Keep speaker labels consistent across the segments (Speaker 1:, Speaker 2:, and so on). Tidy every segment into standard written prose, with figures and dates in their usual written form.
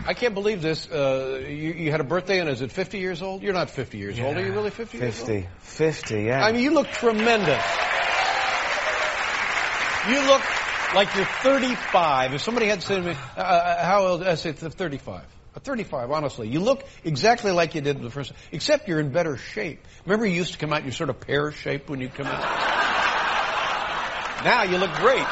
Speaker 1: I can't believe this. You had a birthday, and is it 50 years old? You're not 50 years old. Are you really 50 years old?
Speaker 2: 50, yeah.
Speaker 1: I mean, you look tremendous. You look like you're 35. If somebody had said to me, how old? I'd say 35. 35, honestly. You look exactly like you did the first time, except you're in better shape. Remember you used to come out, you're sort of pear-shaped when you come out? Now you look great.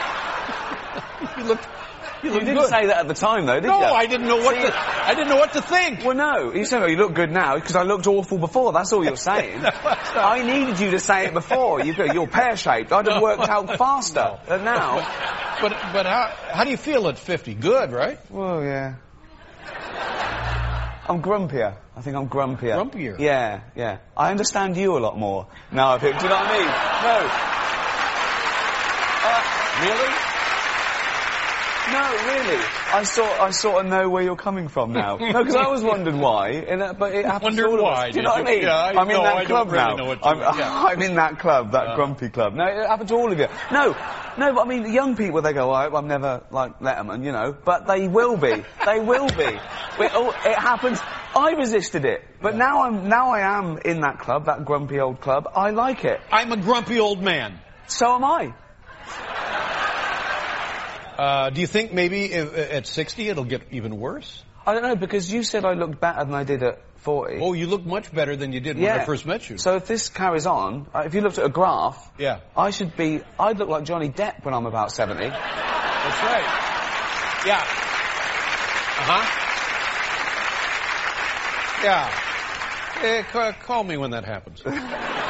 Speaker 1: You didn't
Speaker 2: good. Say that at the time, though, did you?
Speaker 1: No, I didn't know what to think.
Speaker 2: Well, no. You said, oh, you look good now, because I looked awful before. That's all you're saying.
Speaker 1: No,
Speaker 2: I needed you to say it before. You're pear-shaped. I'd have worked out faster than now.
Speaker 1: But how do you feel at 50? Good, right?
Speaker 2: Well, yeah. I'm grumpier. I think I'm grumpier.
Speaker 1: Grumpier?
Speaker 2: Yeah, yeah. I understand you a lot more now. Do you know what I mean? No.
Speaker 1: Really?
Speaker 2: No, really. I sort of know where you're coming from now. No, because I always wondered why, but it happens to all of us. Do you know what I mean?
Speaker 1: Yeah,
Speaker 2: I'm in that club
Speaker 1: really
Speaker 2: now.
Speaker 1: Know what
Speaker 2: I'm in that club, that grumpy club. No, it happened to all of you. No, but I mean, young people, they go, oh, I'm never like Letterman, you know, but they will be. They will be. It happens. I resisted it, but now I am in that club, that grumpy old club. I like it.
Speaker 1: I'm a grumpy old man.
Speaker 2: So am I.
Speaker 1: Do you think maybe at 60 it'll get even worse?
Speaker 2: I don't know, because you said I looked better than I did at 40.
Speaker 1: Oh, you look much better than you did when I first met you.
Speaker 2: So if this carries on, if you looked at a graph,
Speaker 1: yeah,
Speaker 2: I'd look like Johnny Depp when I'm about 70.
Speaker 1: That's right. Yeah. Yeah. Call me when that happens.